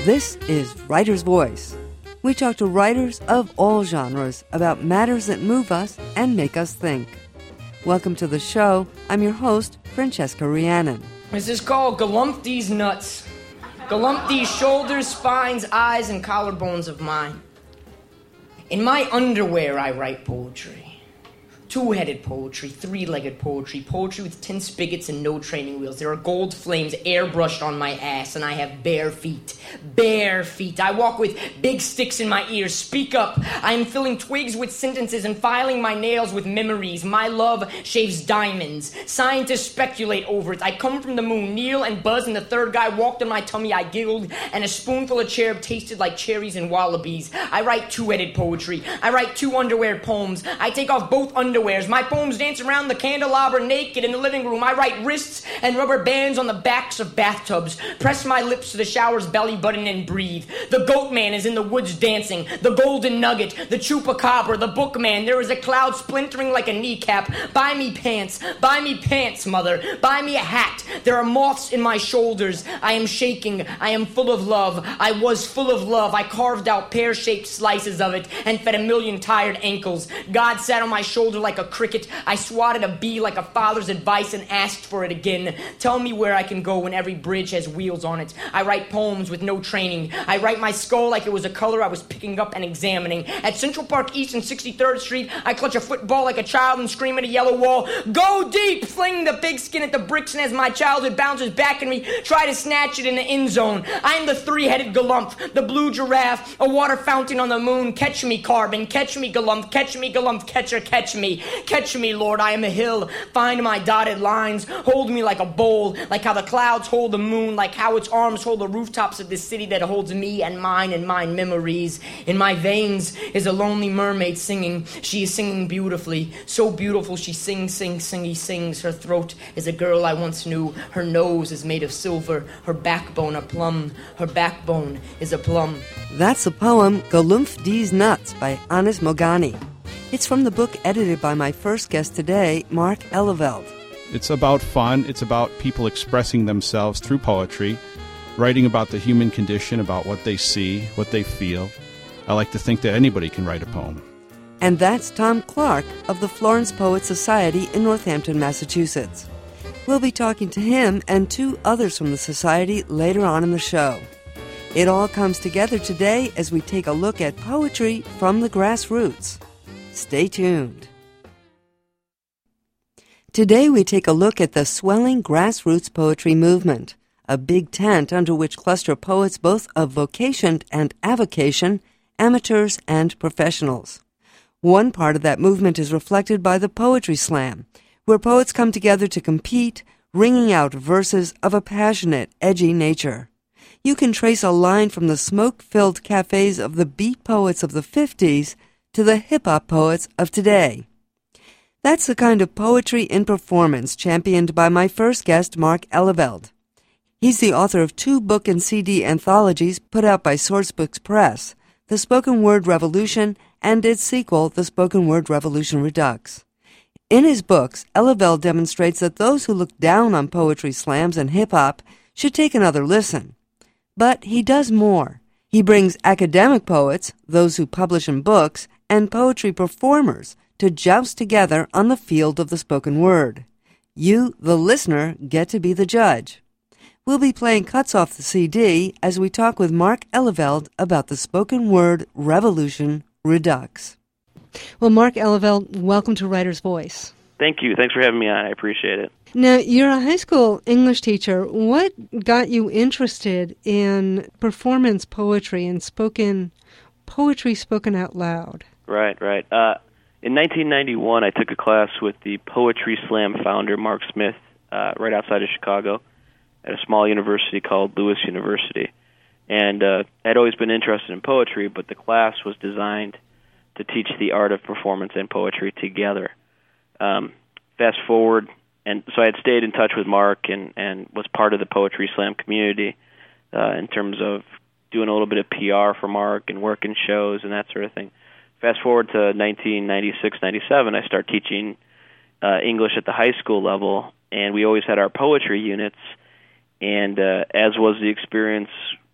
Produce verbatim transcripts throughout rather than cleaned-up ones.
This is Writer's Voice. We talk to writers of all genres about matters that move us and make us think. Welcome to the show. I'm your host, Francesca Rhiannon. This is called Galump These Nuts. Galump these shoulders, spines, eyes, and collarbones of mine. In my underwear I write poetry. Two-headed poetry, three-legged poetry, poetry with tin spigots and no training wheels. There are gold flames airbrushed on my ass, and I have bare feet. Bare feet. I walk with big sticks in my ears. Speak up. I am filling twigs with sentences and filing my nails with memories. My love shaves diamonds. Scientists speculate over it. I come from the moon. Neil and Buzz and the third guy walked on my tummy. I giggled, and a spoonful of cherub tasted like cherries and wallabies. I write two-headed poetry. I write two underwear poems. I take off both underwear. My poems dance around the candelabra naked in the living room. I write wrists and rubber bands on the backs of bathtubs. Press my lips to the shower's belly button and breathe. The goat man is in the woods dancing. The golden nugget, the chupacabra, the bookman. There is a cloud splintering like a kneecap. Buy me pants. Buy me pants, mother. Buy me a hat. There are moths in my shoulders. I am shaking. I am full of love. I was full of love. I carved out pear-shaped slices of it and fed a million tired ankles. God sat on my shoulder like a cricket. I swatted a bee like a father's advice and asked for it again. Tell me where I can go when every bridge has wheels on it. I write poems with no training. I write my skull like it was a color I was picking up and examining. At Central Park East and sixty-third Street, I clutch a football like a child and scream at a yellow wall, "Go deep!" Fling the pigskin at the bricks, and as my childhood bounces back at me, try to snatch it in the end zone. I am the three-headed galump, the blue giraffe, a water fountain on the moon. Catch me, carbon. Catch me, galump. Catch me, galump. Catcher, catch me. Catch me, Lord, I am a hill. Find my dotted lines. Hold me like a bowl, like how the clouds hold the moon, like how its arms hold the rooftops of this city that holds me and mine and mine memories. In my veins is a lonely mermaid singing. She is singing beautifully. So beautiful she sings, sings, singy, sings. Her throat is a girl I once knew. Her nose is made of silver. Her backbone a plum. Her backbone is a plum. That's the poem Galump These Nuts by Anis Mogani. It's from the book edited by my first guest today, Mark Eleveld. It's about fun. It's about people expressing themselves through poetry, writing about the human condition, about what they see, what they feel. I like to think that anybody can write a poem. And that's Tom Clark of the Florence Poets Society in Northampton, Massachusetts. We'll be talking to him and two others from the Society later on in the show. It all comes together today as we take a look at poetry from the grassroots. Stay tuned. Today we take a look at the swelling grassroots poetry movement, a big tent under which cluster poets both of vocation and avocation, amateurs and professionals. One part of that movement is reflected by the Poetry Slam, where poets come together to compete, ringing out verses of a passionate, edgy nature. You can trace a line from the smoke-filled cafes of the beat poets of the fifties to the hip-hop poets of today. That's the kind of poetry in performance championed by my first guest, Mark Eleveld. He's the author of two book and C D anthologies put out by Sourcebooks Press, The Spoken Word Revolution and its sequel, The Spoken Word Revolution Redux. In his books, Eleveld demonstrates that those who look down on poetry slams and hip-hop should take another listen. But he does more. He brings academic poets, those who publish in books, and poetry performers to joust together on the field of the spoken word. You, the listener, get to be the judge. We'll be playing cuts off the C D as we talk with Mark Eleveld about the Spoken Word Revolution Redux. Well, Mark Eleveld, welcome to Writer's Voice. Thank you. Thanks for having me on. I appreciate it. Now, you're a high school English teacher. What got you interested in performance poetry and spoken poetry spoken out loud? Right, right. Uh, in nineteen ninety-one, I took a class with the Poetry Slam founder, Mark Smith, uh, right outside of Chicago, at a small university called Lewis University. And uh, I'd always been interested in poetry, but the class was designed to teach the art of performance and poetry together. Um, fast forward, and so I had stayed in touch with Mark and, and was part of the Poetry Slam community uh, in terms of doing a little bit of P R for Mark and working shows and that sort of thing. Fast forward to nineteen ninety-six ninety-seven, I start teaching uh, English at the high school level, and we always had our poetry units. And uh, as was the experience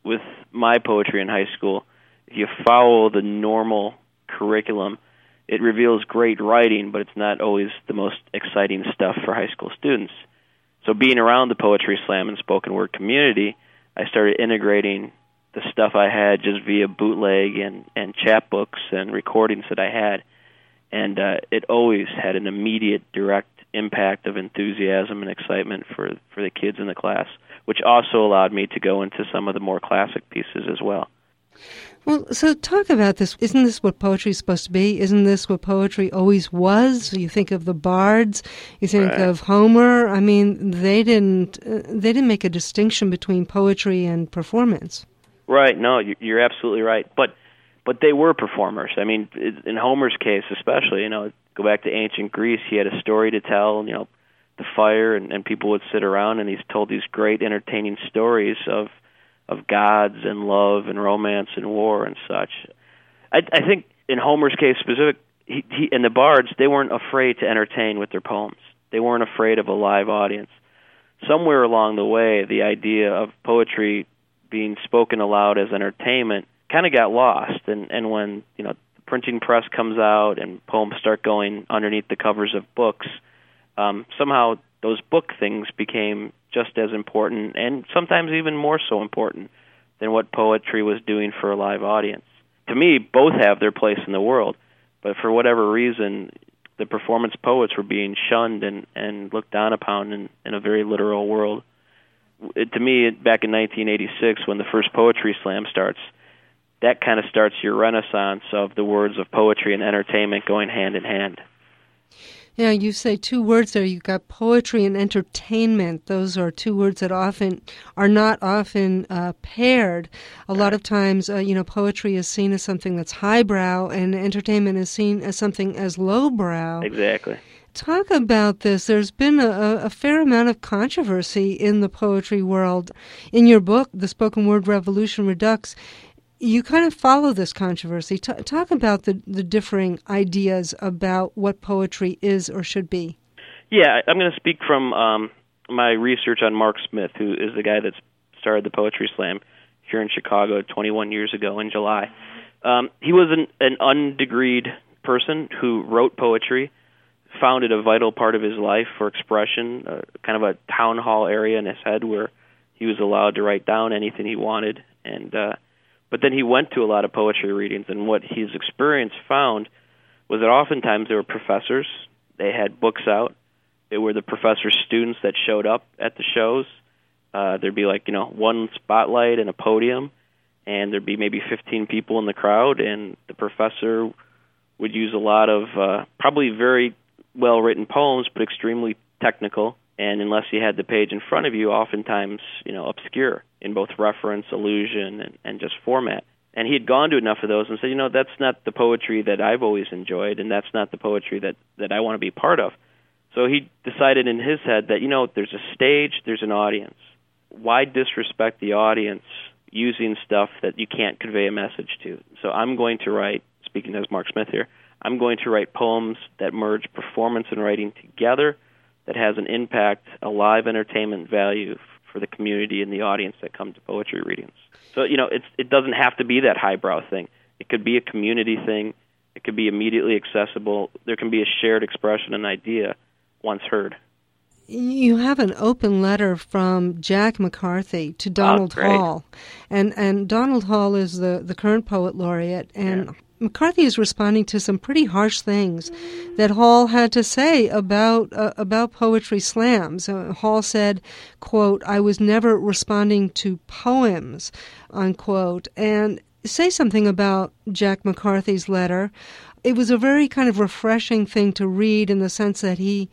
with my poetry in high school, if you follow the normal curriculum, it reveals great writing, but it's not always the most exciting stuff for high school students. So being around the poetry slam and spoken word community, I started integrating the stuff I had just via bootleg and, and chapbooks and recordings that I had. And uh, it always had an immediate, direct impact of enthusiasm and excitement for, for the kids in the class, which also allowed me to go into some of the more classic pieces as well. Well, so talk about this. Isn't this what poetry is supposed to be? Isn't this what poetry always was? You think of the bards, you think Right. of Homer. I mean, they didn't uh, they didn't make a distinction between poetry and performance. Right. No, you- you're absolutely right. But but they were performers. I mean, in Homer's case especially, you know, go back to ancient Greece, he had a story to tell, you know, the fire, and, and people would sit around, and he's told these great entertaining stories of of gods and love and romance and war and such. I, I think in Homer's case specific, he, he, and the bards, they weren't afraid to entertain with their poems. They weren't afraid of a live audience. Somewhere along the way, the idea of poetry being spoken aloud as entertainment kind of got lost. And, and when you know the printing press comes out and poems start going underneath the covers of books, um, somehow those book things became just as important, and sometimes even more so important than what poetry was doing for a live audience. To me, both have their place in the world, but for whatever reason, the performance poets were being shunned and, and looked down upon in, in a very literal world. It, to me, back in nineteen eighty-six, when the first Poetry Slam starts, that kind of starts your renaissance of the words of poetry and entertainment going hand in hand. Yeah, you say two words there. You've got poetry and entertainment. Those are two words that often are not often uh, paired. A lot of times, uh, you know, poetry is seen as something that's highbrow, and entertainment is seen as something as lowbrow. Exactly. Talk about this. There's been a, a fair amount of controversy in the poetry world. In your book, The Spoken Word Revolution Redux, you kind of follow this controversy. T- talk about the, the differing ideas about what poetry is or should be. Yeah, I'm going to speak from um, my research on Mark Smith, who is the guy that started the Poetry Slam here in Chicago twenty-one years ago in July. Um, he was an, an undegreed person who wrote poetry, found it a vital part of his life for expression, uh, kind of a town hall area in his head where he was allowed to write down anything he wanted. And uh, but then he went to a lot of poetry readings, and what his experience found was that oftentimes there were professors, they had books out, they were the professor's students that showed up at the shows. Uh, there'd be like, you know, one spotlight and a podium, and there'd be maybe fifteen people in the crowd, and the professor would use a lot of uh, probably very well-written poems, but extremely technical, and unless you had the page in front of you, oftentimes, you know, obscure in both reference, allusion, and, and just format. And he had gone to enough of those and said, you know, that's not the poetry that I've always enjoyed, and that's not the poetry that, that I want to be part of. So he decided in his head that, you know, there's a stage, there's an audience. Why disrespect the audience using stuff that you can't convey a message to? So I'm going to write, speaking as Mark Smith here, I'm going to write poems that merge performance and writing together, that has an impact, a live entertainment value for the community and the audience that come to poetry readings. So, you know, it's, it doesn't have to be that highbrow thing. It could be a community thing. It could be immediately accessible. There can be a shared expression and idea once heard. You have an open letter from Jack McCarthy to Donald oh, great. Hall. And and Donald Hall is the, the current poet laureate, and yeah. McCarthy is responding to some pretty harsh things that Hall had to say about uh, about poetry slams. Uh, Hall said, quote, "I was never responding to poems," unquote. And say something about Jack McCarthy's letter. It was a very kind of refreshing thing to read in the sense that he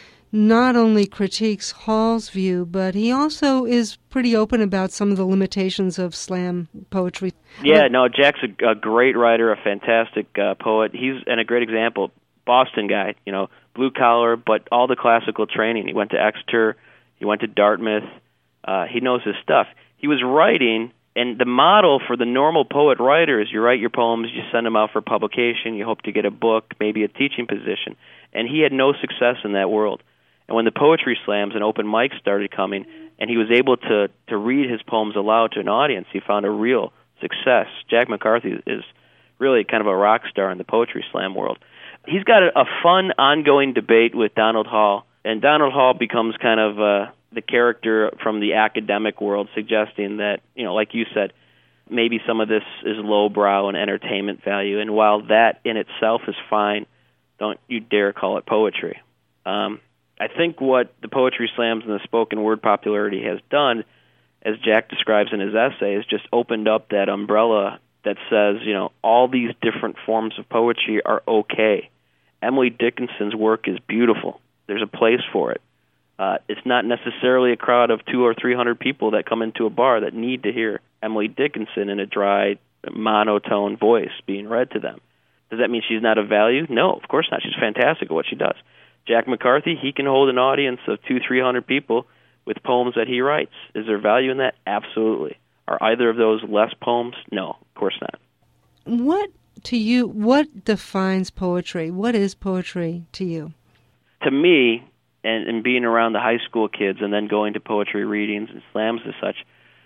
not only critiques Hall's view, but he also is pretty open about some of the limitations of slam poetry. Yeah, no, Jack's a, a great writer, a fantastic uh, poet. He's and a great example. Boston guy, you know, blue collar, but all the classical training. He went to Exeter, he went to Dartmouth. Uh, he knows his stuff. He was writing, and the model for the normal poet writer is you write your poems, you send them out for publication, you hope to get a book, maybe a teaching position. And he had no success in that world. And when the poetry slams and open mics started coming, and he was able to, to read his poems aloud to an audience, he found a real success. Jack McCarthy is really kind of a rock star in the poetry slam world. He's got a, a fun, ongoing debate with Donald Hall, and Donald Hall becomes kind of uh, the character from the academic world, suggesting that, you know, like you said, maybe some of this is lowbrow and entertainment value, and while that in itself is fine, don't you dare call it poetry. Um, I think what the poetry slams and the spoken word popularity has done, as Jack describes in his essay, is just opened up that umbrella that says, you know, all these different forms of poetry are okay. Emily Dickinson's work is beautiful. There's a place for it. Uh, it's not necessarily a crowd of two or three hundred people that come into a bar that need to hear Emily Dickinson in a dry, monotone voice being read to them. Does that mean she's not of value? No, of course not. She's fantastic at what she does. Jack McCarthy, he can hold an audience of two, three hundred people with poems that he writes. Is there value in that? Absolutely. Are either of those less poems? No, of course not. What, to you, what defines poetry? What is poetry to you? To me, and, and being around the high school kids and then going to poetry readings and slams and such,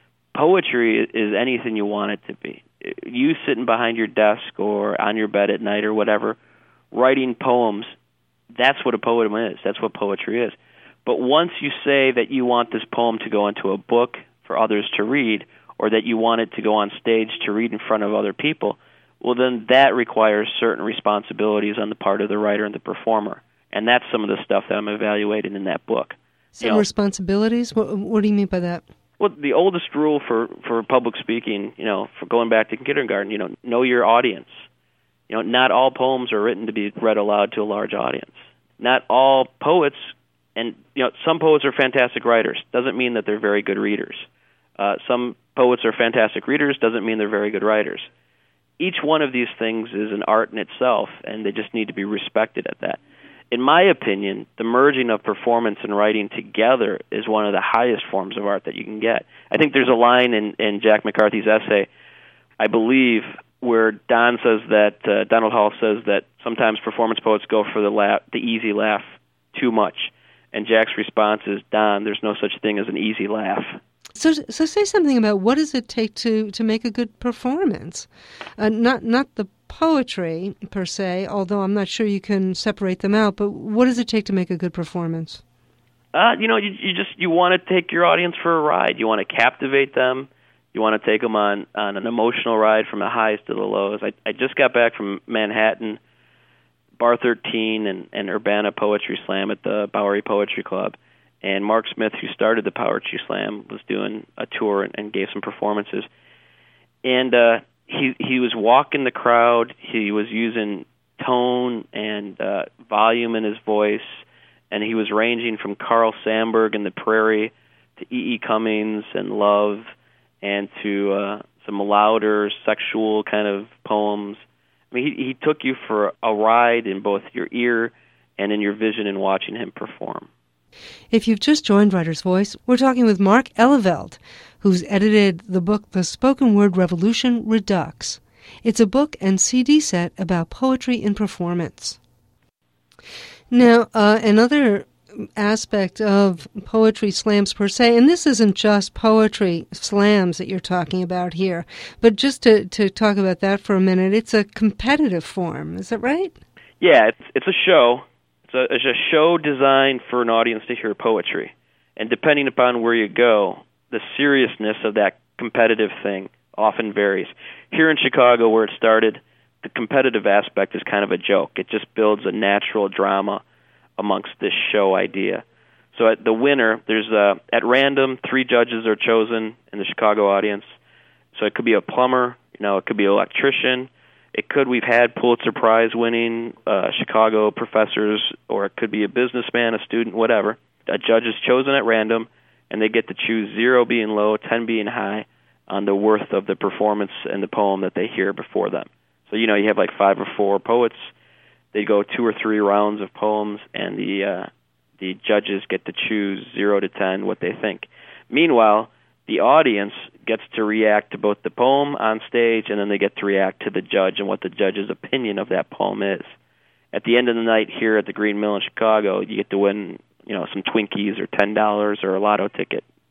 poetry is anything you want it to be. You sitting behind your desk or on your bed at night or whatever, writing poems, that's what a poem is. That's what poetry is. But once you say that you want this poem to go into a book for others to read, or that you want it to go on stage to read in front of other people, well, then that requires certain responsibilities on the part of the writer and the performer. And that's some of the stuff that I'm evaluating in that book. Some you know, responsibilities? What, what do you mean by that? Well, the oldest rule for, for public speaking, you know, for going back to kindergarten, you know, know your audience. You know, not all poems are written to be read aloud to a large audience. Not all poets, and, you know, some poets are fantastic writers. Doesn't mean that they're very good readers. Uh, some poets are fantastic readers. Doesn't mean they're very good writers. Each one of these things is an art in itself, and they just need to be respected at that. In my opinion, the merging of performance and writing together is one of the highest forms of art that you can get. I think there's a line in, in Jack McCarthy's essay, I believe, where Don says that, uh, Donald Hall says that sometimes performance poets go for the laugh, the easy laugh too much. And Jack's response is, Don, there's no such thing as an easy laugh. So, so say something about what does it take to, to make a good performance? Uh, not not the poetry per se, although I'm not sure you can separate them out. But what does it take to make a good performance? Uh, you know, you, you just you want to take your audience for a ride. You want to captivate them. You want to take them on, on an emotional ride from the highs to the lows. I, I just got back from Manhattan, Bar thirteen, and, and Urbana Poetry Slam at the Bowery Poetry Club. And Mark Smith, who started the Poetry Slam, was doing a tour and, and gave some performances. And uh, he he was walking the crowd. He was using tone and uh, volume in his voice, and he was ranging from Carl Sandburg and the Prairie to E E. Cummings and Love, and to uh, some louder sexual kind of poems. I mean, he, he took you for a ride in both your ear and in your vision in watching him perform. If you've just joined Writer's Voice, we're talking with Mark Eleveld, who's edited the book The Spoken Word Revolution Redux. It's a book and C D set about poetry in performance. Now, uh, another aspect of poetry slams per se, and this isn't just poetry slams that you're talking about here, but just to, to talk about that for a minute, it's a competitive form. Is that right? Yeah, it's, it's a show. It's a, it's a show designed for an audience to hear poetry. And depending upon where you go, the seriousness of that competitive thing often varies. Here in Chicago, where it started, the competitive aspect is kind of a joke. It just builds a natural drama amongst this show idea. So at the winner, there's uh, at random, three judges are chosen in the Chicago audience. So it could be a plumber, you know, it could be an electrician. It could, we've had Pulitzer Prize winning uh, Chicago professors, or it could be a businessman, a student, whatever. A judge is chosen at random, and they get to choose zero being low, ten being high, on the worth of the performance and the poem that they hear before them. So, you know, you have like five or four poets. They go two or three rounds of poems, and the uh, the judges get to choose zero to ten what they think. Meanwhile, the audience gets to react to both the poem on stage, and then they get to react to the judge and what the judge's opinion of that poem is. At the end of the night here at the Green Mill in Chicago, you get to win, you know, some Twinkies or ten dollars or a lotto ticket.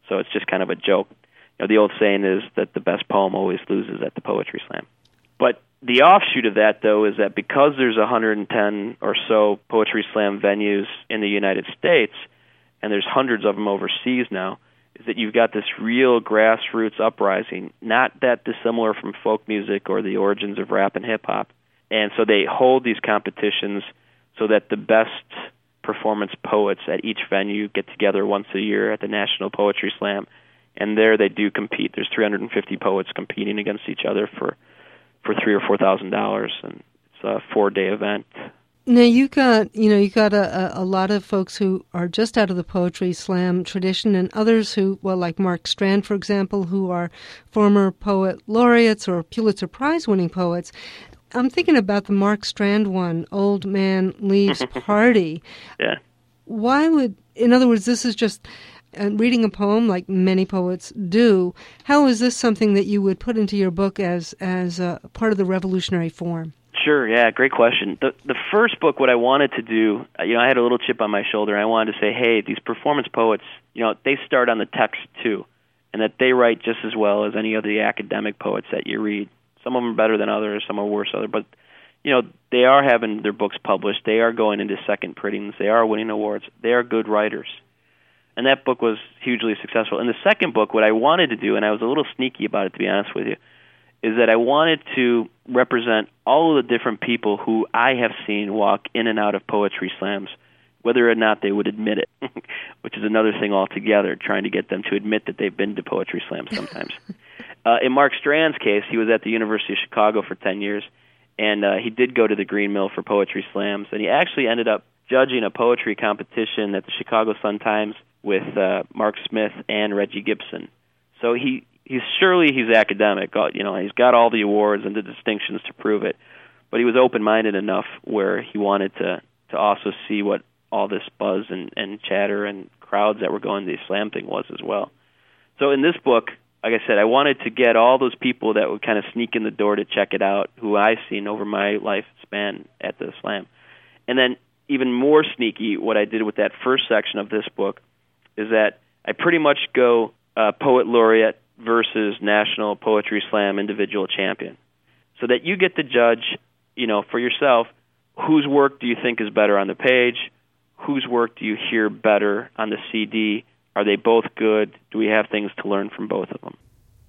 So it's just kind of a joke. You know, the old saying is that the best poem always loses at the poetry slam. But the offshoot of that, though, is that because there's one hundred ten or so poetry slam venues in the United States, and there's hundreds of them overseas now, is that you've got this real grassroots uprising, not that dissimilar from folk music or the origins of rap and hip-hop. And so they hold these competitions so that the best performance poets at each venue get together once a year at the National Poetry Slam, and there they do compete. There's three hundred fifty poets competing against each other for, for three or four thousand dollars, and it's a four-day event. Now you got, you know, you got a, a lot of folks who are just out of the poetry slam tradition, and others who, well, like Mark Strand, for example, who are former poet laureates or Pulitzer Prize-winning poets. I'm thinking about the Mark Strand one, Old Man Leaves Party. Yeah. Why would, in other words, this is just uh, reading a poem like many poets do. How is this something that you would put into your book as as uh, part of the revolutionary form? Sure, yeah, great question. The the first book, what I wanted to do, you know, I had a little chip on my shoulder, and I wanted to say, hey, these performance poets, you know, they start on the text too, and that they write just as well as any of the academic poets that you read. Some of them are better than others, some are worse than others, but, you know, they are having their books published, they are going into second printings, they are winning awards, they are good writers. And that book was hugely successful. And the second book, what I wanted to do, and I was a little sneaky about it, to be honest with you, is that I wanted to represent all of the different people who I have seen walk in and out of poetry slams, whether or not they would admit it, which is another thing altogether, trying to get them to admit that they've been to poetry slams sometimes. uh, in Mark Strand's case, he was at the University of Chicago for ten years, and uh, he did go to the Green Mill for poetry slams, and he actually ended up judging a poetry competition at the Chicago Sun-Times with uh, Mark Smith and Reggie Gibson. So he... He's surely he's academic, you know. He's got all the awards and the distinctions to prove it, but he was open-minded enough where he wanted to to also see what all this buzz and, and chatter and crowds that were going to the slam thing was as well. So in this book, like I said, I wanted to get all those people that would kind of sneak in the door to check it out, who I've seen over my lifespan at the slam, and then even more sneaky, what I did with that first section of this book is that I pretty much go uh, poet laureate versus National Poetry Slam individual champion, so that you get to judge, you know, for yourself, whose work do you think is better on the page, whose work do you hear better on the C D, are they both good, do we have things to learn from both of them?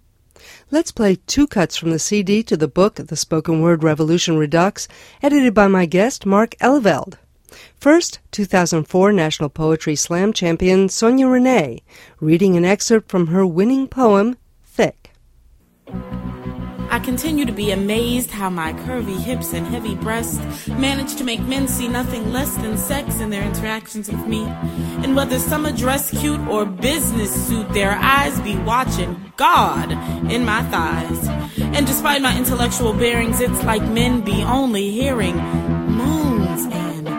Let's play two cuts from the C D to the book, The Spoken Word Revolution Redux, edited by my guest, Mark Eleveld. First, two thousand four National Poetry Slam champion Sonia Renee, reading an excerpt from her winning poem, Thick. I continue to be amazed how my curvy hips and heavy breasts manage to make men see nothing less than sex in their interactions with me. And whether summer dress cute or business suit, their eyes be watching God in my thighs. And despite my intellectual bearings, it's like men be only hearing moans and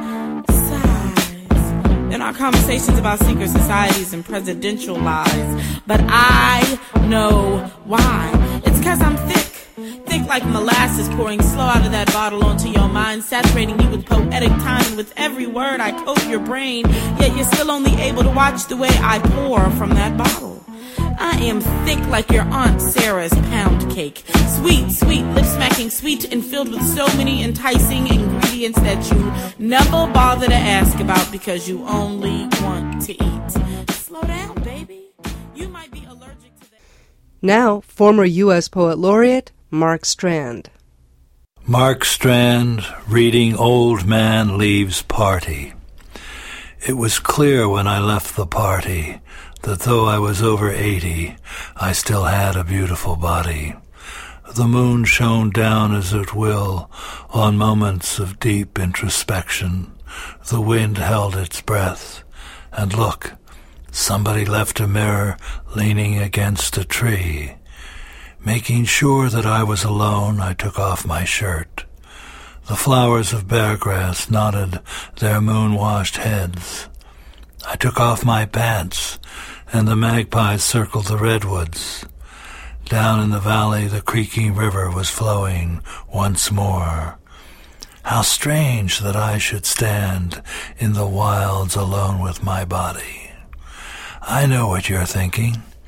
in our conversations about secret societies and presidential lies. But I know why. It's 'cause I'm thick. Thick like molasses pouring slow out of that bottle onto your mind, saturating you with poetic time, and with every word I coat your brain, yet you're still only able to watch the way I pour from that bottle. I am thick like your Aunt Sarah's pound cake. Sweet, sweet, lip-smacking sweet, and filled with so many enticing ingredients that you never bother to ask about because you only want to eat. Slow down, baby. You might be allergic to that. Now, former U S Poet Laureate, Mark Strand. Mark Strand, reading Old Man Leaves Party. It was clear when I left the party that though I was over eighty, I still had a beautiful body. The moon shone down as it will on moments of deep introspection. The wind held its breath, and look, somebody left a mirror leaning against a tree. Making sure that I was alone, I took off my shirt. The flowers of beargrass nodded their moon-washed heads. I took off my pants, and the magpies circled the redwoods. Down in the valley, the creaking river was flowing once more. How strange that I should stand in the wilds alone with my body. I know what you're thinking.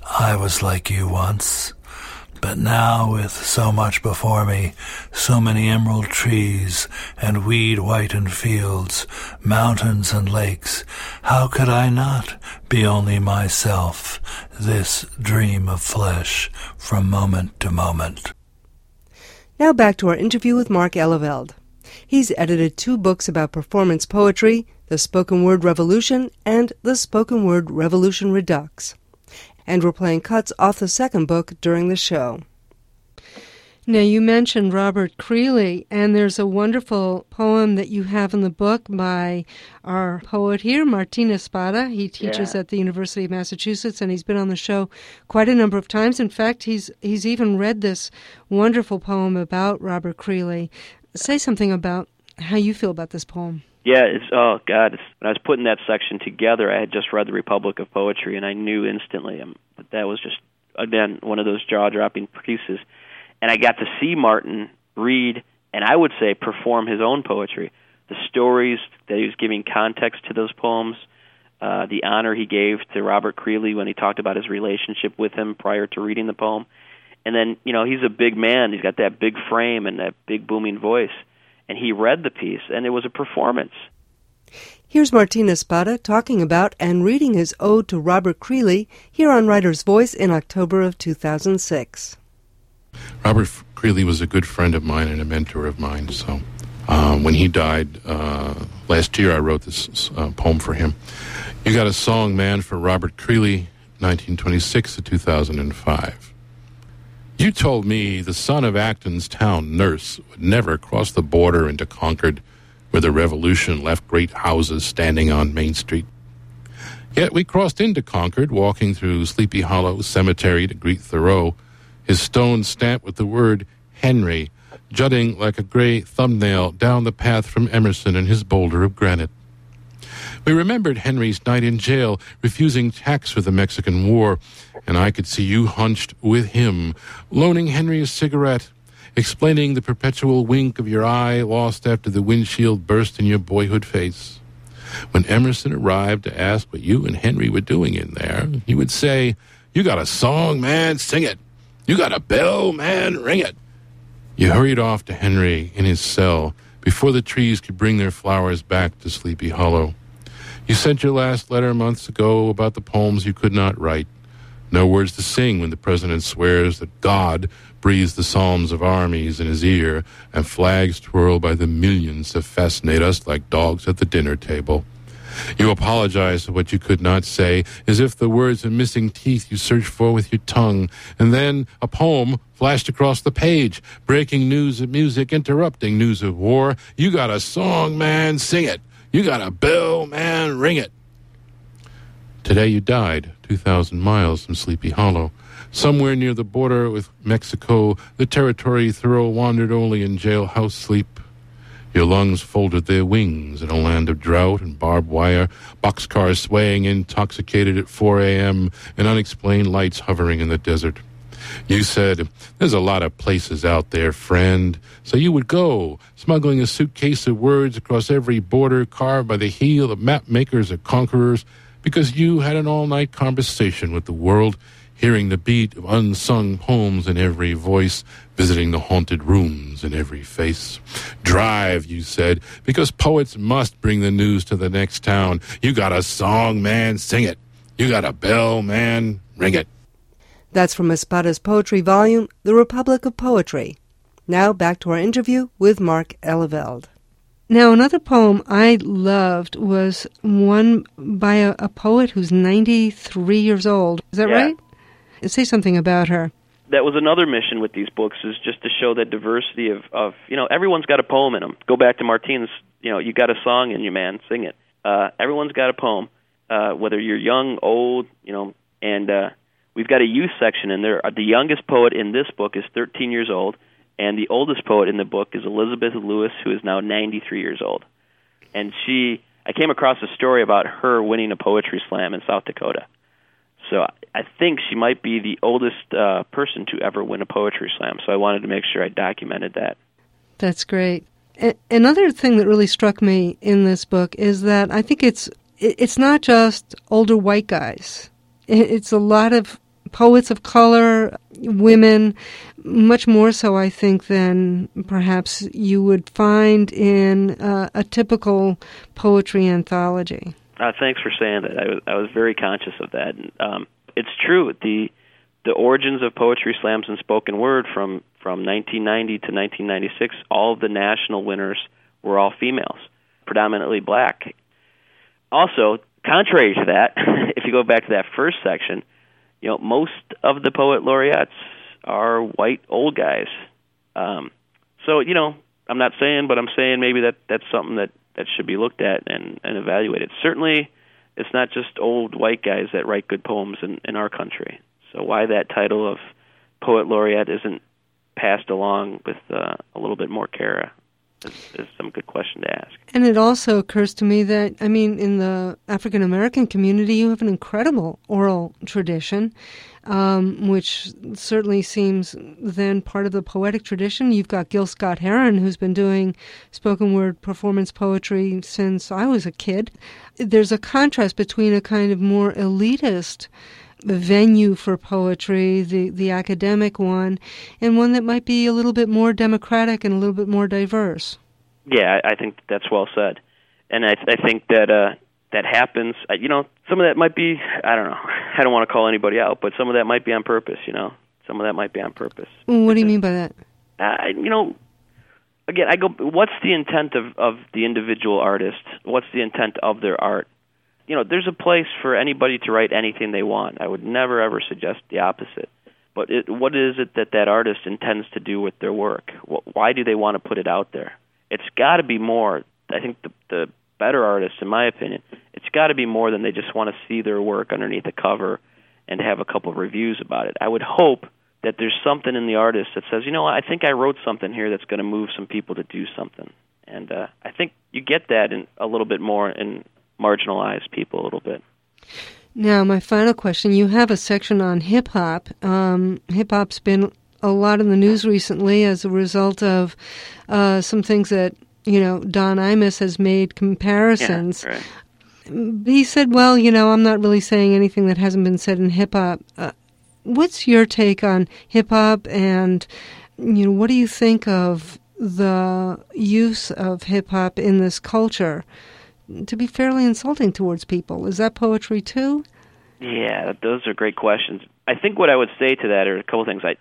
I was like you once. But now, with so much before me, so many emerald trees and weed-whitened fields, mountains and lakes, how could I not be only myself, this dream of flesh, from moment to moment? Now back to our interview with Mark Eleveld. He's edited two books about performance poetry, The Spoken Word Revolution and The Spoken Word Revolution Redux. And we're playing cuts off the second book during the show. Now, you mentioned Robert Creeley, and there's a wonderful poem that you have in the book by our poet here, Martin Espada. He teaches Yeah. at the University of Massachusetts, and he's been on the show quite a number of times. In fact, he's he's even read this wonderful poem about Robert Creeley. Say something about how you feel about this poem. Yeah, it's oh God! It's, when I was putting that section together, I had just read the Republic of Poetry, and I knew instantly um, that that was just again one of those jaw-dropping pieces. And I got to see Martin read, and I would say perform his own poetry. The stories that he was giving context to those poems, uh, the honor he gave to Robert Creeley when he talked about his relationship with him prior to reading the poem, and then you know he's a big man. He's got that big frame and that big booming voice. And he read the piece, and it was a performance. Here's Martin Espada talking about and reading his ode to Robert Creeley here on Writer's Voice in October of two thousand six. Robert Creeley was a good friend of mine and a mentor of mine. So um, when he died uh, last year, I wrote this uh, poem for him. You got a song, man, for Robert Creeley, nineteen twenty-six to two thousand five. You told me the son of Acton's town nurse would never cross the border into Concord, where the Revolution left great houses standing on Main Street. Yet we crossed into Concord, walking through Sleepy Hollow Cemetery to greet Thoreau, his stone stamped with the word Henry, jutting like a gray thumbnail down the path from Emerson and his boulder of granite. We remembered Henry's night in jail, refusing tax for the Mexican War, and I could see you hunched with him, loaning Henry a cigarette, explaining the perpetual wink of your eye lost after the windshield burst in your boyhood face. When Emerson arrived to ask what you and Henry were doing in there, he would say, "You got a song, man, sing it. You got a bell, man, ring it." You hurried off to Henry in his cell before the trees could bring their flowers back to Sleepy Hollow. You sent your last letter months ago about the poems you could not write. No words to sing when the president swears that God breathes the psalms of armies in his ear, and flags twirl by the millions to fascinate us like dogs at the dinner table. You apologize for what you could not say, as if the words are missing teeth you search for with your tongue. And then a poem flashed across the page, breaking news of music, interrupting news of war. You got a song, man, sing it. You got a bell, man, ring it. Today you died, two thousand miles from Sleepy Hollow. Somewhere near the border with Mexico, the territory Thoreau wandered only in jailhouse sleep. Your lungs folded their wings in a land of drought and barbed wire, boxcars swaying intoxicated at four a.m., and unexplained lights hovering in the desert. You said, "There's a lot of places out there, friend." So you would go, smuggling a suitcase of words across every border carved by the heel of map makers or conquerors, because you had an all-night conversation with the world, hearing the beat of unsung poems in every voice, visiting the haunted rooms in every face. Drive, you said, because poets must bring the news to the next town. You got a song, man, sing it. You got a bell, man, ring it. That's from Espada's poetry volume, The Republic of Poetry. Now back to our interview with Mark Eleveld. Now, another poem I loved was one by a, a poet who's ninety-three years old. Is that Yeah. right? Say something about her. That was another mission with these books, is just to show that diversity of, of you know, everyone's got a poem in them. Go back to Martin's, you know, you got a song in you, man, sing it. Uh, everyone's got a poem, uh, whether you're young, old, you know, and uh, we've got a youth section in there. The youngest poet in this book is thirteen years old, and the oldest poet in the book is Elizabeth Lewis, who is now ninety-three years old. And she, I came across a story about her winning a poetry slam in South Dakota. So I think she might be the oldest uh, person to ever win a poetry slam. So I wanted to make sure I documented that. That's great. A- another thing that really struck me in this book is that I think it's it's not just older white guys. It's a lot of poets of color, women, much more so, I think, than perhaps you would find in uh, a typical poetry anthology. Uh, thanks for saying that. I was, I was very conscious of that. Um, it's true. The the origins of poetry slams and spoken word from, from nineteen ninety to nineteen ninety-six, all of the national winners were all females, predominantly black. Also, contrary to that, if you go back to that first section, you know, most of the poet laureates are white old guys. Um, so, you know, I'm not saying, but I'm saying maybe that that's something that, that should be looked at and, and evaluated. Certainly, it's not just old white guys that write good poems in, in our country. So why that title of poet laureate isn't passed along with uh, a little bit more care is, is some good question to ask. And it also occurs to me that, I mean, in the African American community, you have an incredible oral tradition, um, which certainly seems then part of the poetic tradition. You've got Gil Scott-Heron, who's been doing spoken word performance poetry since I was a kid. There's a contrast between a kind of more elitist venue for poetry, the, the academic one, and one that might be a little bit more democratic and a little bit more diverse. Yeah, I think that's well said. And I, I think that uh, that happens. You know, some of that might be, I don't know, I don't want to call anybody out, but some of that might be on purpose, you know. Some of that might be on purpose. What do you mean by that? Uh, you know, again, I go, what's the intent of, of the individual artist? What's the intent of their art? You know, there's a place for anybody to write anything they want. I would never, ever suggest the opposite. But it, what is it that that artist intends to do with their work? Why do they want to put it out there? It's got to be more. I think the, the better artists, in my opinion, it's got to be more than they just want to see their work underneath a cover and have a couple of reviews about it. I would hope that there's something in the artist that says, you know what, I think I wrote something here that's going to move some people to do something. And uh, I think you get that in a little bit more in marginalized people a little bit. Now, my final question, you have a section on hip-hop. Um, hip-hop's been a lot in the news recently as a result of uh, some things that, you know, Don Imus has made comparisons. Yeah, right. He said, well, you know, I'm not really saying anything that hasn't been said in hip-hop. Uh, what's your take on hip-hop, and, you know, what do you think of the use of hip-hop in this culture to be fairly insulting towards people? Is that poetry too? Yeah, those are great questions. I think what I would say to that are a couple of things. I,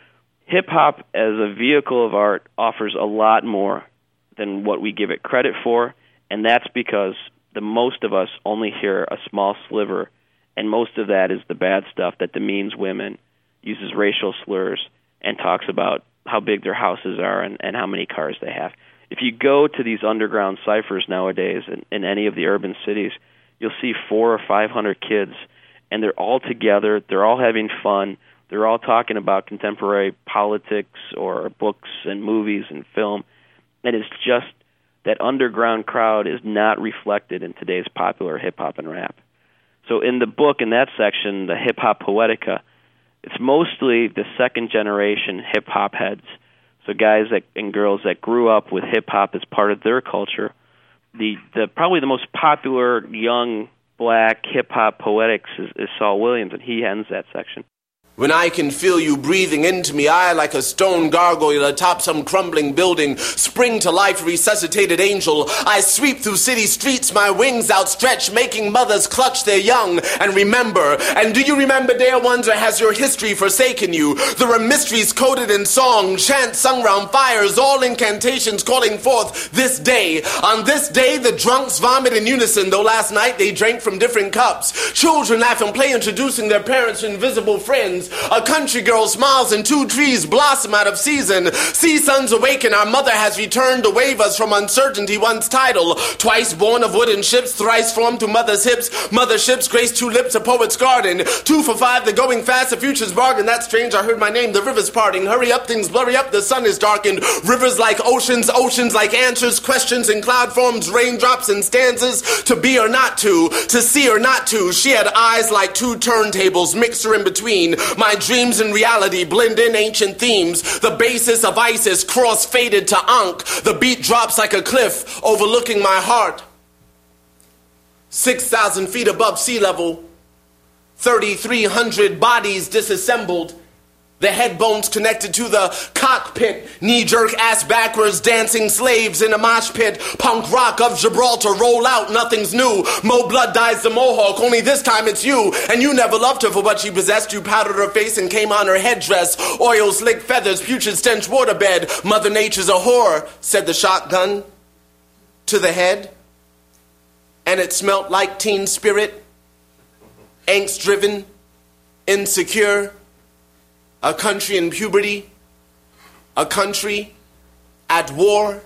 hip-hop as a vehicle of art offers a lot more than what we give it credit for, and that's because the most of us only hear a small sliver, and most of that is the bad stuff that demeans women, uses racial slurs, and talks about how big their houses are and, and how many cars they have. If you go to these underground ciphers nowadays in, in any of the urban cities, you'll see four or five hundred kids, and they're all together. They're all having fun. They're all talking about contemporary politics or books and movies and film. And it's just that underground crowd is not reflected in today's popular hip-hop and rap. So in the book, in that section, the Hip-Hop Poetica, it's mostly the second-generation hip-hop heads. So guys that, and girls that grew up with hip-hop as part of their culture. The, the probably the most popular young black hip-hop poetics is, is Saul Williams, and he ends that section. When I can feel you breathing into me, I, like a stone gargoyle atop some crumbling building, spring to life, resuscitated angel. I sweep through city streets, my wings outstretched, making mothers clutch their young and remember. And do you remember, dear ones, or has your history forsaken you? There are mysteries coded in song, chants sung round fires, all incantations calling forth this day. On this day, the drunks vomit in unison, though last night they drank from different cups. Children laugh and play, introducing their parents to invisible friends. A country girl smiles and two trees blossom out of season. Sea suns awaken, our mother has returned to wave us from uncertainty once tidal. Twice born of wooden ships, thrice formed to mother's hips. Mother ships grace two lips, a poet's garden. Two for five, the going fast, the future's bargain. That's strange, I heard my name, the river's parting. Hurry up, things blurry up, the sun is darkened. Rivers like oceans, oceans like answers. Questions in cloud forms, raindrops and stanzas. To be or not to, to see or not to. She had eyes like two turntables, mixer in between. My dreams and reality blend in ancient themes. The basis of Isis cross-faded to Ankh. The beat drops like a cliff overlooking my heart. six thousand feet above sea level. thirty-three hundred bodies disassembled. The head bones connected to the cockpit. Knee-jerk, ass-backwards, dancing slaves in a mosh pit. Punk rock of Gibraltar, roll out, nothing's new. Mo Blood dyes the Mohawk, only this time it's you. And you never loved her for what she possessed. You powdered her face and came on her headdress. Oil, slick feathers, putrid stench waterbed. Mother Nature's a whore, said the shotgun to the head. And it smelt like teen spirit. Angst-driven, insecure. A country in puberty, a country at war.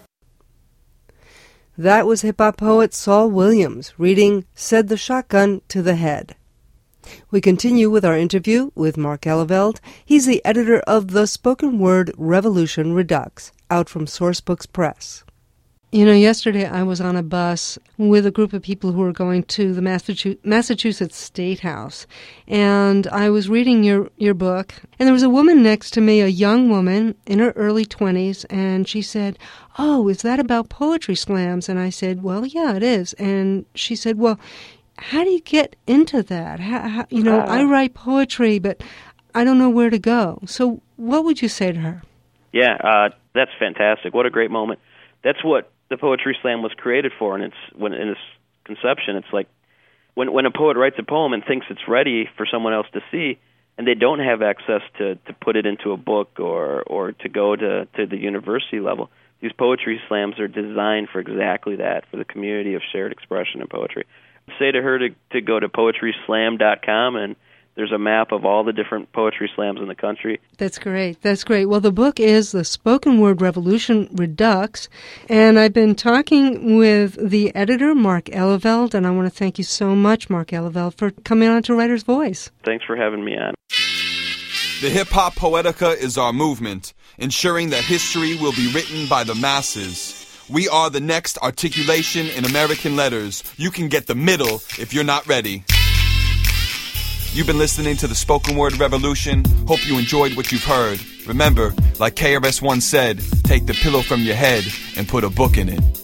That was hip-hop poet Saul Williams reading Said the Shotgun to the Head. We continue with our interview with Mark Eleveld. He's the editor of the Spoken Word Revolution Redux, out from Sourcebooks Press. You know, yesterday I was on a bus with a group of people who were going to the Massachusetts State House, and I was reading your, your book, and there was a woman next to me, a young woman in her early twenties, and she said, "Oh, is that about poetry slams?" And I said, "Well, yeah, it is." And she said, "Well, how do you get into that? How, how, you know, I write poetry, but I don't know where to go." So what would you say to her? Yeah, uh, that's fantastic. What a great moment. That's what the Poetry Slam was created for, and it's when in its conception, it's like when when a poet writes a poem and thinks it's ready for someone else to see, and they don't have access to, to put it into a book or, or to go to, to the university level. These Poetry Slams are designed for exactly that, for the community of shared expression and poetry. Say to her to, to go to poetry slam dot com, and there's a map of all the different poetry slams in the country. That's great. That's great. Well, the book is The Spoken Word Revolution Redux, and I've been talking with the editor, Mark Eleveld, and I want to thank you so much, Mark Eleveld, for coming on to Writer's Voice. Thanks for having me on. The Hip Hop Poetica is our movement, ensuring that history will be written by the masses. We are the next articulation in American letters. You can get the middle if you're not ready. You've been listening to the Spoken Word Revolution. Hope you enjoyed what you've heard. Remember, like K R S One said, take the pillow from your head and put a book in it.